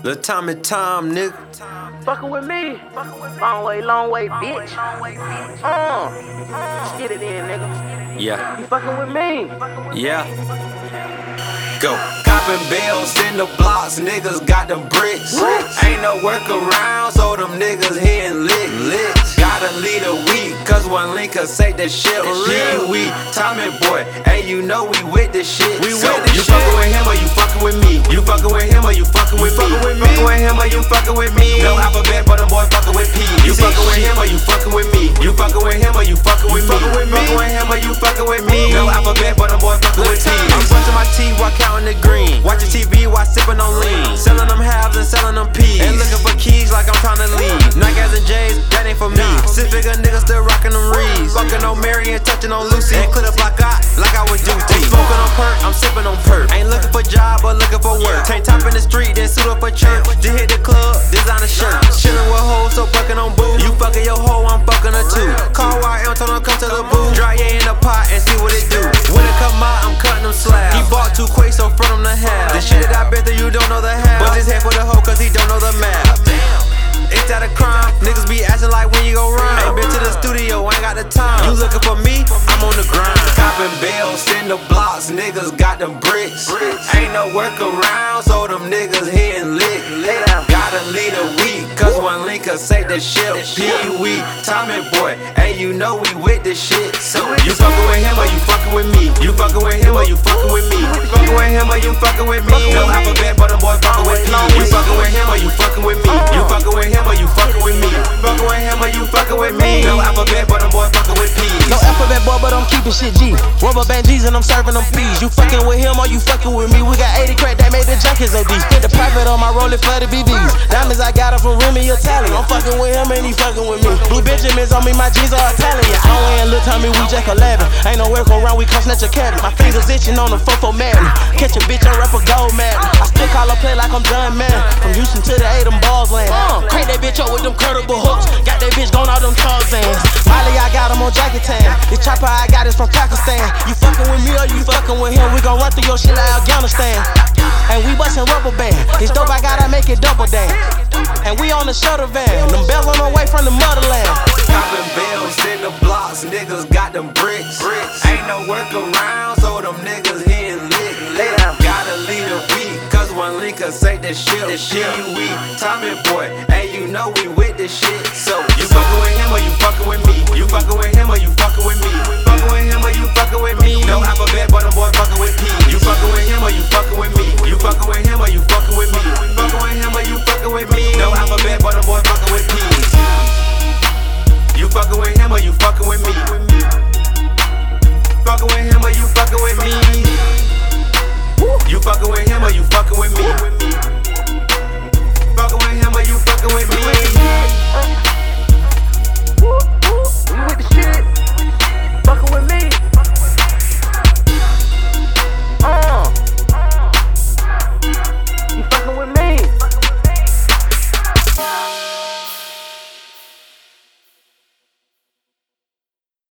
Lil' Tommy Tom, nigga. Fuckin' with me. Long way, bitch. Get it in, nigga. Yeah. You fucking with me. Yeah. Go. Copping bills in the blocks, niggas got them bricks. Ain't no workaround, so them niggas hitting lick. Gotta lead a week, cause one link could say that shit real. We Tommy boy, hey, you know we with this shit. We so with this you shit. Fucking with him or you fucking with me? You fucking with him or you fucking with me? Fucking with him or you fucking with me? No alphabet, but them boys fucking with P. You fucking with him or you fucking with me? You fucking with him or you fucking with me? Fucking with him or you fucking with me? No alphabet, but them boys fucking with P. I'm brushing my teeth while counting the green. Watching TV while sipping on lean. Selling them halves and selling them peas. And looking for keys like I'm trying to leave. Nikes and J's, that ain't for me. Six figure niggas still rocking them Reeds. Fucking on Mary and touching on Lucy. And clear the block out like I was duty. Smoking on perk, I'm sipping on perk. Ain't looking for job, but looking for work. Tank top in the street, then suit up for church. Just hit the club, designer shirt. Chillin' with hoes, so fucking on boo. You fucking your hoe, I'm fucking her too. Call YM, told him come to the booth. Dry ya in the pot and see what it do. When it come out, I'm cutting them slabs. He bought 2 quakes, so front him to have. The shit that I been through, you don't know the half. Bust his head for the hoe, cause he don't know the math. It's not a crime, niggas be asking like when you go rhyme. Ain't been to the studio, ain't got the time. You looking for me, I'm on the grind. Copping bills in the blocks, niggas got them bricks. Ain't no workaround, so them niggas hitting lick. Gotta lead a week, cause one link could say that shit. Pee-wee, Tommy boy, hey, you know we with this shit. So you fucking with him or you fucking with me? You fucking with him or you fucking with me? Fucking with him or you fucking with me? No alphabet, but them boys fucking with P. You fucking with him or you fucking with me? You fucking with him or you fucking with me? Fucking with him or you fucking with me? No alphabet, but them boys fucking with P. No alphabet, boy, but I'm keeping shit G. Rubber band G's and I'm serving them P's. You fucking with him or you fucking with me? We got 80 crack that made the junkies OD. Hit the profit on my roller for the BBs. Diamonds I got up from Remy Italian. I'm fucking with him and he fucking with me. Blue Benjamins on me, my G's are Italian. I'm wearing Lil' Tommy, we Jack 11. Ain't no work around, we come snatch a cabinet. My fingers itching on the 4-4 Madden. Catch a bitch on rapper gold man. I still call her play like I'm done, man. From Houston to the A, them balls land. Crank that bitch up with them curtable hooks. Got that bitch going all them Tarzans. Molly, I got him on jacket tan. This chopper I got is from Pakistan. You fucking with me or you fucking with him? We gon' run through your shit like Afghanistan. And we bustin' rubber band. This dope I gotta make it double down. And we on the shuttle van. Them bells on the way from the motherland. Copping bills in the blocks, niggas got them bricks. Ain't no workaround, so them niggas hitting lick. Gotta lead a week, cause one link could say that shit. We Tommy boy, hey, you know we with this shit. So you fucking with him or you fucking with me? You fucking with him or you fucking with me? Fucking with him or you fucking with me? No alphabet, but them boys fucking with P. You fucking with him or you fucking with me? You fucking with him or you fucking with me? Fucking with him or you fucking with me? No alphabet, but them boys fucking with P. You fucking with him or you fucking with me?